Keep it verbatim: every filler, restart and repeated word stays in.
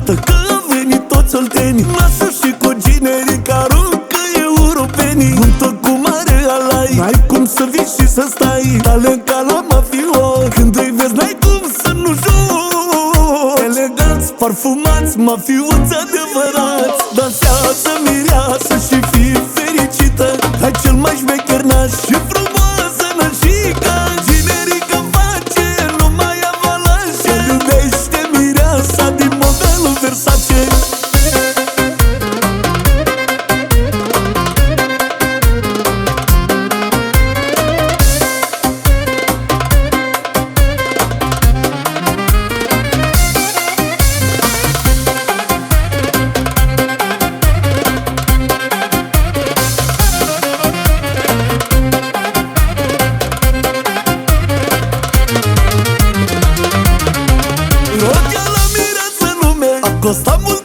Iată că am venit toți oltenii, nasul și cogineri că aruncă europenii. Nuntă cu mare alai, n-ai cum să vii și să stai, talent ca la mafio, când îi vezi n-ai cum să nu joci. Eleganți, parfumați, mafioți adevărați, dansează mireasă și fii fericită. Hai cel mai șmecher naș și frumoasă nășica, generică face numai avalanșe. Iubește mireasa din modelul Versace. Costa mult